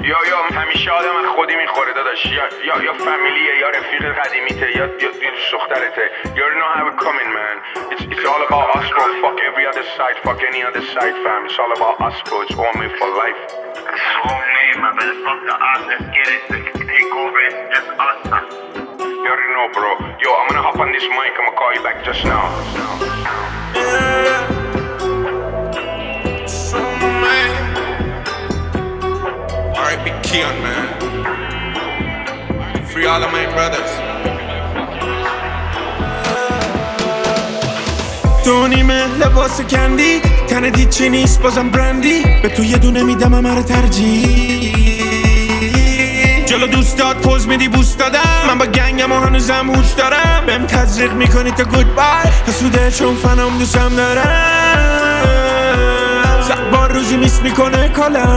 یا همیشه آدم از خودی میخوره داداش، یا فامیلیه، یا رفیق قدیمیته، یا دوست دخترته. You already know how it coming, man. It's all about us, bro. Fuck every other side, fuck any other side, fam. It's all about us, bro. It's all made for life. Whole name, man, but fuck the us. Let's get it. Let's take over. It's just us, man. You already know, bro. Yo, I'm gonna hop on this mic. I'm gonna call you back just now. R.I.P. Keon, man. Free all of my brothers. تو نیمه لباس کندی تنت هیچی نیست بازم برندی به تو یه دونه میدم همه رو ترجیح جلو دوستات پوز میدی بوست دادم من با گنگم و هنوزم هوش دارم بهم تزریق میکنی تا گود بای حسوده چون فنم دوستم دارم زبار روزی میس میکنه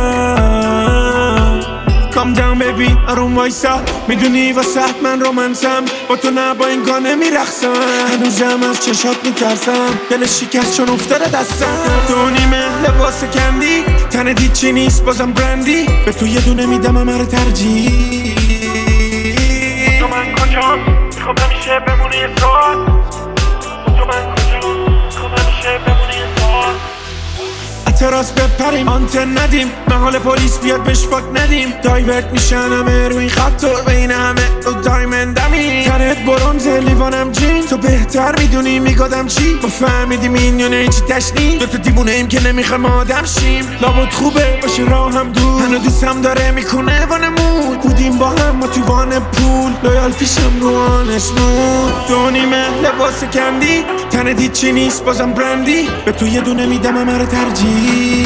کالم Calm down baby آروم وایسا میدونی واسه من رومنسم با تو نه با این گانه میرخصم هنوزم از چشات میترسم دلش شکست چون افتاده دستم تو نیمه لباس کندی تنت هیچی نیست بازم برندی به تو یه دونه میدم همه رو ترجیح تو من کجام میخوام همیشه بمونی یه سوال تو من کجام میخوام همیشه بمونی یه سوال اعتراض بپریم آنتن ندیم محال پلیس بیاد بهش فاک ندیم دایورت میشن همه روی خط و بین همه تو دایمندمی تنت برونز لیوانم جین تو بهتر میدونی میگادم چی با فهمیدیم این یا نه چی تشنی دوتا دیوونه ایم که نمیخوایم آدم شیم لابد خوبه باشه راه هم دور هنو دوستم داره میکنه وانمون بودیم با هم ما تو وان پول لایال پیشم رو آنشمون تو نیمه لباس کندی تنت هیچی نیست بازم برندی به تو یه دونه میدم همه رو ترجیح